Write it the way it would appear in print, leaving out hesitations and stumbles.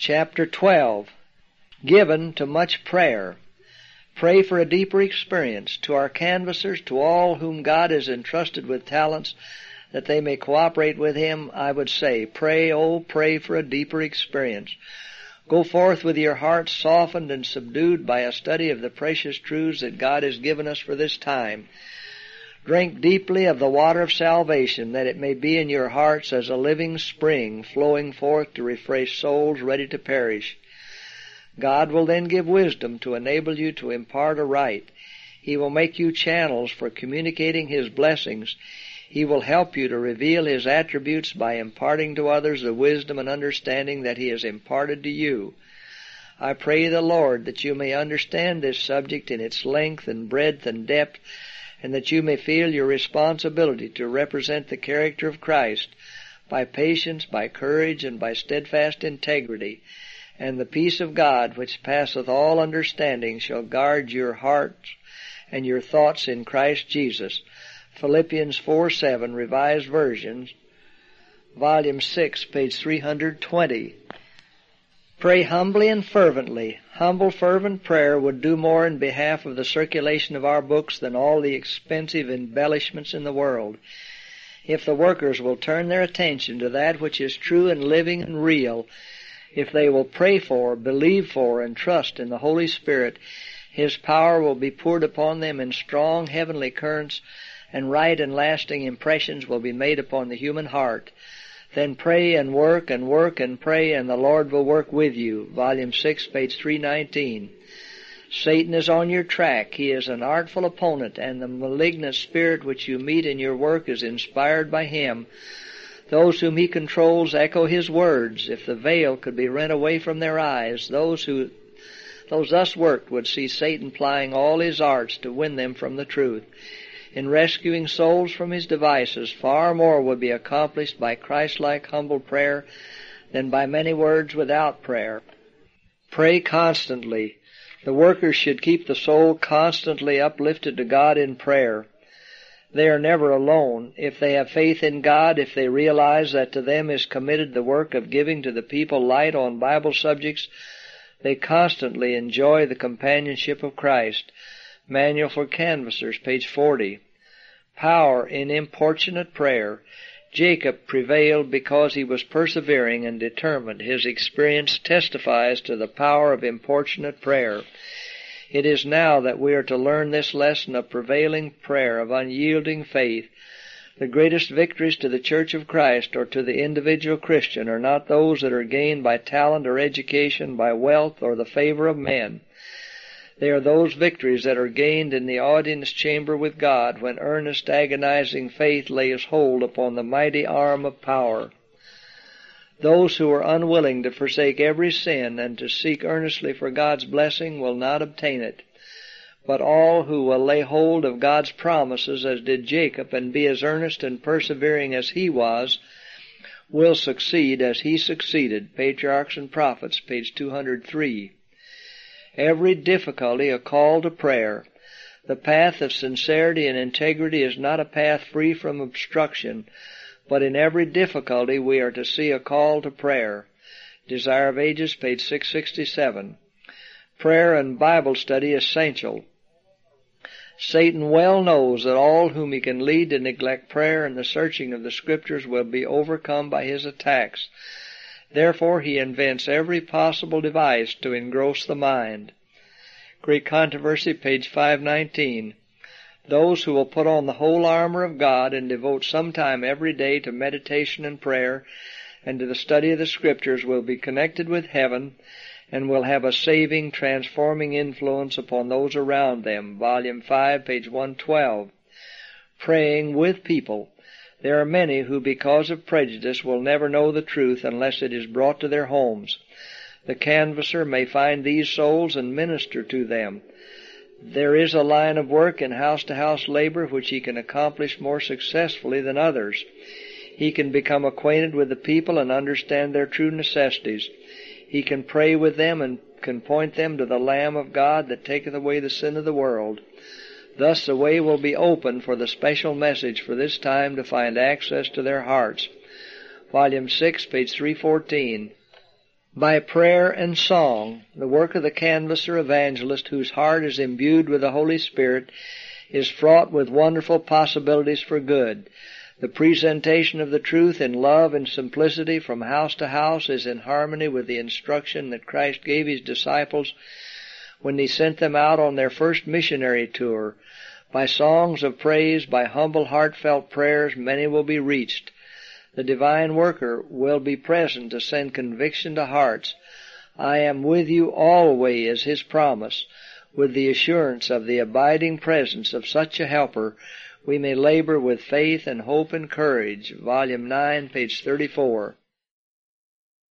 Chapter 12. Given to much prayer. Pray for a deeper experience. To our canvassers, to all whom God has entrusted with talents that they may cooperate with Him, I would say, pray, oh, pray for a deeper experience. Go forth with your hearts softened and subdued by a study of the precious truths that God has given us for this time. Drink deeply of the water of salvation, that it may be in your hearts as a living spring flowing forth to refresh souls ready to perish. God will then give wisdom to enable you to impart aright. He will make you channels for communicating His blessings. He will help you to reveal His attributes by imparting to others the wisdom and understanding that He has imparted to you. I pray the Lord that you may understand this subject in its length and breadth and depth, and that you may feel your responsibility to represent the character of Christ by patience, by courage, and by steadfast integrity. And the peace of God, which passeth all understanding, shall guard your hearts and your thoughts in Christ Jesus. Philippians 4:7, Revised Version, Volume 6, page 320. Pray humbly and fervently. Humble, fervent prayer would do more in behalf of the circulation of our books than all the expensive embellishments in the world. If the workers will turn their attention to that which is true and living and real, if they will pray for, believe for, and trust in the Holy Spirit, His power will be poured upon them in strong heavenly currents, and right and lasting impressions will be made upon the human heart. Then pray and work and work and pray, and the Lord will work with you. Volume 6, page 319. Satan is on your track. He is an artful opponent, and the malignant spirit which you meet in your work is inspired by him. Those whom he controls echo his words. If the veil could be rent away from their eyes, those thus worked would see Satan plying all his arts to win them from the truth. In rescuing souls from his devices, far more would be accomplished by Christ-like humble prayer than by many words without prayer. Pray constantly. The workers should keep the soul constantly uplifted to God in prayer. They are never alone. If they have faith in God, if they realize that to them is committed the work of giving to the people light on Bible subjects, they constantly enjoy the companionship of Christ. Manual for Canvassers, page 40. Power in importunate prayer. Jacob prevailed because he was persevering and determined. His experience testifies to the power of importunate prayer. It is now that we are to learn this lesson of prevailing prayer, of unyielding faith. The greatest victories to the Church of Christ or to the individual Christian are not those that are gained by talent or education, by wealth or the favor of men. They are those victories that are gained in the audience chamber with God, when earnest, agonizing faith lays hold upon the mighty arm of power. Those who are unwilling to forsake every sin and to seek earnestly for God's blessing will not obtain it. But all who will lay hold of God's promises, as did Jacob, and be as earnest and persevering as he was, will succeed as he succeeded. Patriarchs and Prophets, page 203. Every difficulty a call to prayer. The path of sincerity and integrity is not a path free from obstruction, but in every difficulty we are to see a call to prayer. Desire of Ages, page 667. Prayer and Bible study essential. Satan well knows that all whom he can lead to neglect prayer and the searching of the Scriptures will be overcome by his attacks. Therefore he invents every possible device to engross the mind. Great Controversy, page 519. Those who will put on the whole armor of God and devote some time every day to meditation and prayer and to the study of the Scriptures will be connected with heaven and will have a saving, transforming influence upon those around them. Volume 5, page 112. Praying with people. There are many who, because of prejudice, will never know the truth unless it is brought to their homes. The canvasser may find these souls and minister to them. There is a line of work in house-to-house labor which he can accomplish more successfully than others. He can become acquainted with the people and understand their true necessities. He can pray with them and can point them to the Lamb of God that taketh away the sin of the world. Thus the way will be open for the special message for this time to find access to their hearts. Volume 6, page 314. By prayer and song, the work of the canvasser evangelist, whose heart is imbued with the Holy Spirit, is fraught with wonderful possibilities for good. The presentation of the truth in love and simplicity from house to house is in harmony with the instruction that Christ gave His disciples when He sent them out on their first missionary tour. By songs of praise, by humble, heartfelt prayers, many will be reached. The divine worker will be present to send conviction to hearts. I am with you always is His promise. With the assurance of the abiding presence of such a helper, we may labor with faith and hope and courage. Volume 9, page 34.